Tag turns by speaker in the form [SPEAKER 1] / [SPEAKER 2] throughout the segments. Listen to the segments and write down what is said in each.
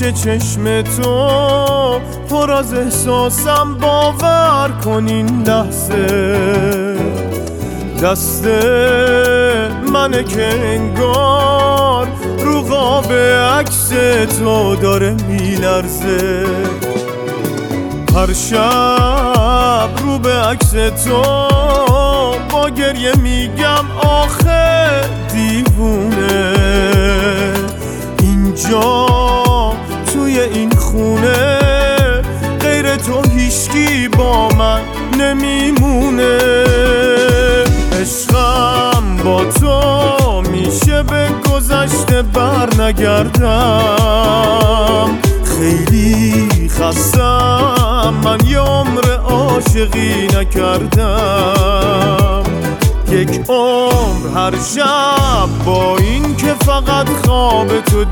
[SPEAKER 1] چشم تو پر از احساسم، باور کن این لحظه دست منه که انگار رو قاب عکس تو داره میلرزه. هر شب رو به عکس تو با گریه میگم آخه دیوونه، اینجا توی این خونه غیر تو هیچکی با من نمیمونه. عشقم با تو میشه به گذشته بر نگردم، خیلی خستم من یه عمر عاشقی نکردم. یک عمر هر شب با این که فقط خواب تو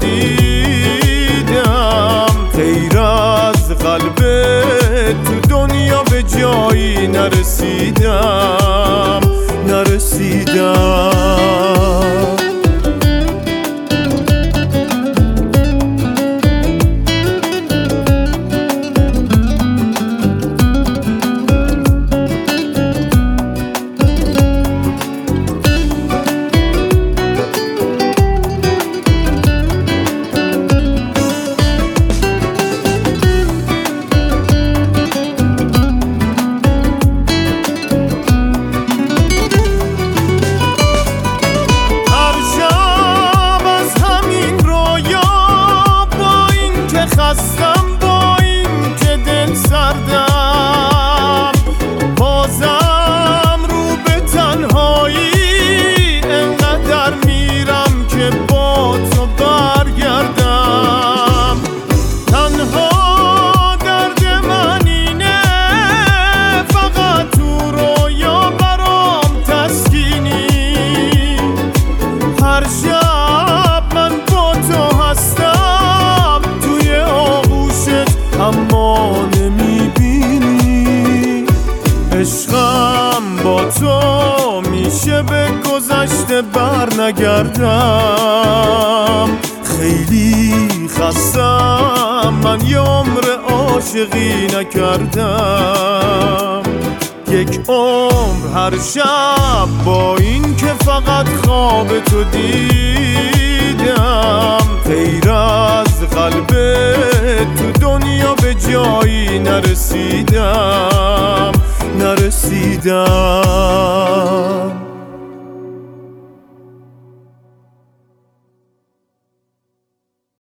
[SPEAKER 1] دیدم، غیر از قلب تو دنیا به جایی نرسیدم.
[SPEAKER 2] خستم با این که دل سردم، بازم رو به تنهایی انقدر میرم که با تو برگردم. تنها درد من اینه فقط تو رویا برام تسکینی، هر شب من با تو هستم اما نمیبینی. عشقم با تو میشه به گذشته بر نگردم، خیلی خستم من یه عمر عاشقی نکردم. یک عمر هر شب با این که فقط خواب تو دیدم، غیر از قلب تو دنیا به جایی نرسیدم.